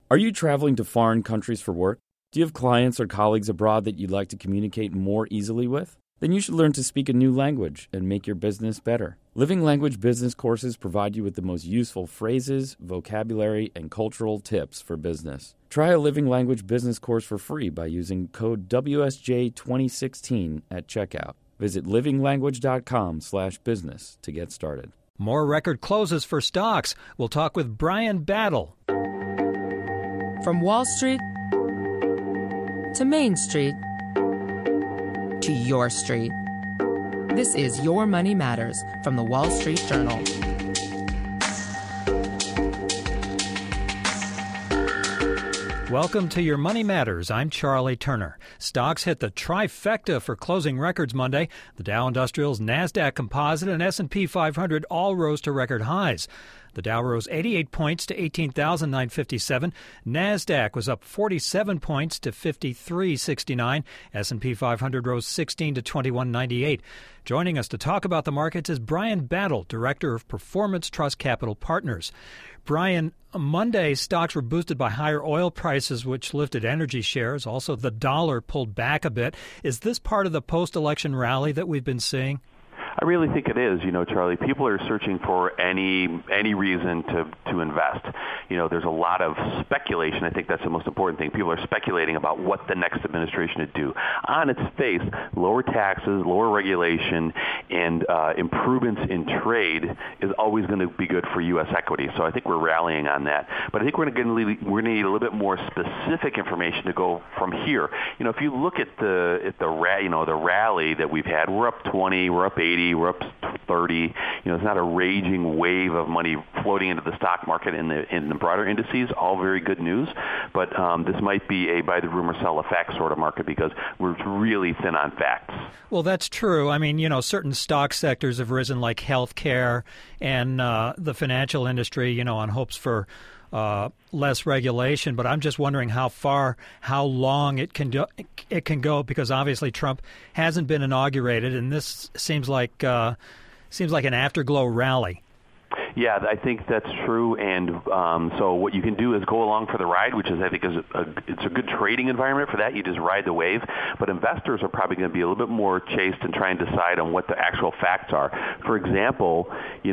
Are you traveling to foreign countries for work? Do you have clients or colleagues abroad that you'd like to communicate more easily with? Then you should learn to speak a new language and make your business better. Living Language business courses provide you with the most useful phrases, vocabulary, and cultural tips for business. Try a Living Language business course for free by using code WSJ2016 at checkout. Visit livinglanguage.com/business to get started. More record closes for stocks. We'll talk with Brian Battle. From Wall Street to Main Street to your street. This is Your Money Matters from the Wall Street Journal. Welcome to Your Money Matters. I'm Charlie Turner. Stocks hit the trifecta for closing records Monday. The Dow Industrials, NASDAQ Composite, and S&P 500 all rose to record highs. The Dow rose 88 points to 18,957. NASDAQ was up 47 points to 5369. S&P 500 rose 16 to 2198. Joining us to talk about the markets is Brian Battle, Director of Performance Trust Capital Partners. Brian, Monday stocks were boosted by higher oil prices, which lifted energy shares. Also, the dollar pulled back a bit. Is this part of the post-election rally that we've been seeing? I really think it is. Charlie, people are searching for any reason to invest. There's a lot of speculation. I think that's the most important thing. People are speculating about what the next administration would do. On its face, lower taxes, lower regulation, and improvements in trade is always going to be good for U.S. equity. So I think we're rallying on that. But I think we're going to need a little bit more specific information to go from here. If you look at the rally that we've had, we're up 20, we're up 80. We're up 30. It's not a raging wave of money floating into the stock market in the broader indices. All very good news, but this might be a buy the rumor, sell the facts sort of market because we're really thin on facts. Well, that's true. I mean, certain stock sectors have risen, like healthcare and the financial industry. On hopes for less regulation, but I'm just wondering how long it can go, because obviously Trump hasn't been inaugurated, and this seems like an afterglow rally. Yeah, I think that's true, and so what you can do is go along for the ride, which is, I think, it's a good trading environment for that. You just ride the wave, but investors are probably going to be a little bit more chaste and try and decide on what the actual facts are. For example,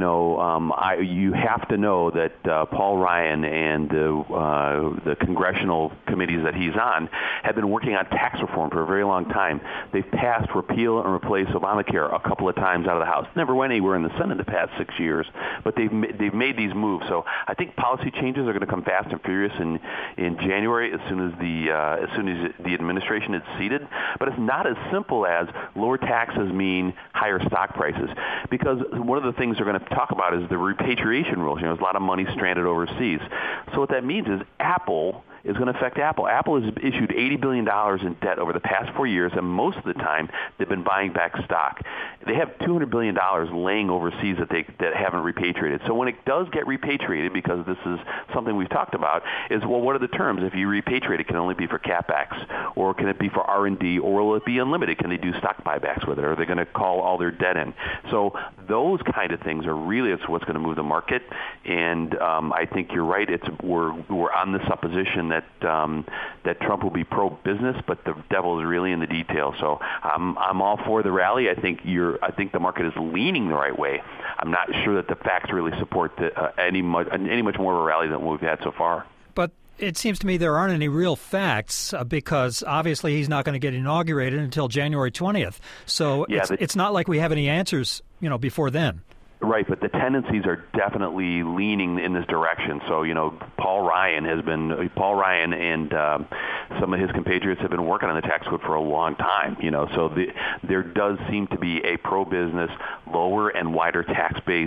you have to know that Paul Ryan and the congressional committees that he's on have been working on tax reform for a very long time. They've passed repeal and replace Obamacare a couple of times out of the House. Never went anywhere in the Senate the past 6 years, but they've made these moves. So I think policy changes are going to come fast and furious in January as soon as the administration is seated. But it's not as simple as lower taxes mean higher stock prices, because one of the things they're going to talk about is the repatriation rules. There's a lot of money stranded overseas. So what that means is Apple is going to affect Apple. Apple has issued $80 billion in debt over the past 4 years, and most of the time they've been buying back stock. They have $200 billion laying overseas that haven't repatriated. So when it does get repatriated, because this is something we've talked about, is, well, what are the terms? If you repatriate it, can it only be for CapEx? Or can it be for R&D? Or will it be unlimited? Can they do stock buybacks with it? Or are they going to call all their debt in? So those kind of things are really what's going to move the market. And I think you're right. We're on the supposition that Trump will be pro-business, but the devil is really in the details. So I'm all for the rally. I think the market is leaning the right way. I'm not sure that the facts really support any much more of a rally than what we've had so far. But it seems to me there aren't any real facts because obviously he's not going to get inaugurated until January 20th. So yeah, it's not like we have any answers, before then. Right, but the tendencies are definitely leaning in this direction. So, Paul Ryan and some of his compatriots have been working on the tax code for a long time. So there does seem to be a pro-business, lower and wider tax base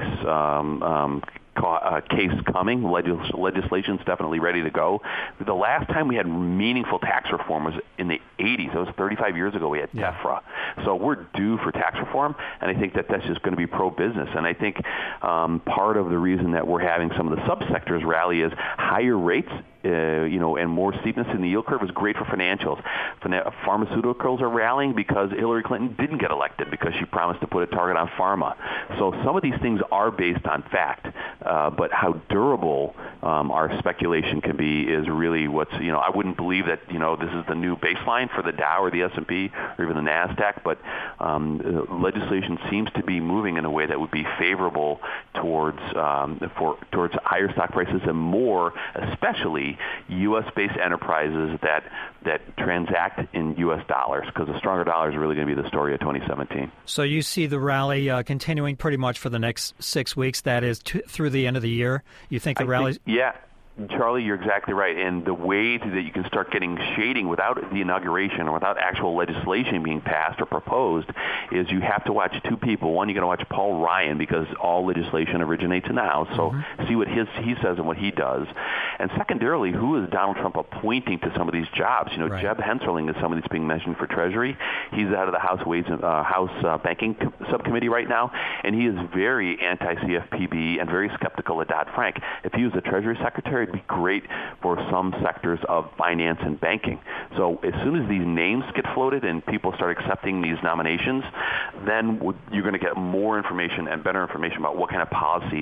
case coming. Legislation's definitely ready to go. The last time we had meaningful tax reform was in the 80s. That was 35 years ago we had TEFRA. So we're due for tax reform, and I think that that's just going to be pro-business. And I think part of the reason that we're having some of the subsectors rally is higher rates and more steepness in the yield curve is great for financials. Pharmaceuticals are rallying because Hillary Clinton didn't get elected because she promised to put a target on pharma. So some of these things are based on fact. but how durable our speculation can be is really what's, I wouldn't believe that, this is the new baseline for the Dow or the S&P or even the NASDAQ, but legislation seems to be moving in a way that would be favorable towards higher stock prices and more, especially U.S.-based enterprises that transact in U.S. dollars, because the stronger dollar is really going to be the story of 2017. So you see the rally continuing pretty much for the next 6 weeks, that is through the end of the year? You think the rally? Yeah. Charlie, you're exactly right. And the way that you can start getting shading without the inauguration or without actual legislation being passed or proposed is you have to watch two people. One, you're going to watch Paul Ryan, because all legislation originates in the House. So see what he says and what he does. And secondarily, who is Donald Trump appointing to some of these jobs? Right. Jeb Hensarling is somebody that's being mentioned for Treasury. He's the head of the House Banking Subcommittee right now, and he is very anti-CFPB and very skeptical of Dodd-Frank. If he was the Treasury Secretary, it'd be great for some sectors of finance and banking. So as soon as these names get floated and people start accepting these nominations, then you're going to get more information and better information about what kind of policy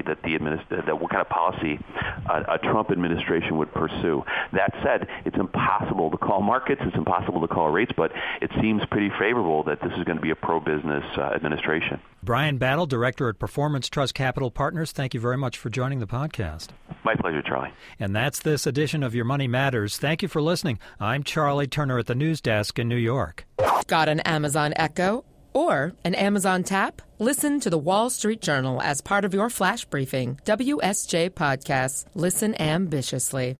a Trump administration would pursue. That said, it's impossible to call markets, it's impossible to call rates, but it seems pretty favorable that this is going to be a pro-business administration. Brian Battle, Director at Performance Trust Capital Partners, thank you very much for joining the podcast. My pleasure, Charlie. And that's this edition of Your Money Matters. Thank you for listening. I'm Charlie Turner at the News Desk in New York. Got an Amazon Echo or an Amazon Tap? Listen to the Wall Street Journal as part of your flash briefing. WSJ Podcasts. Listen ambitiously.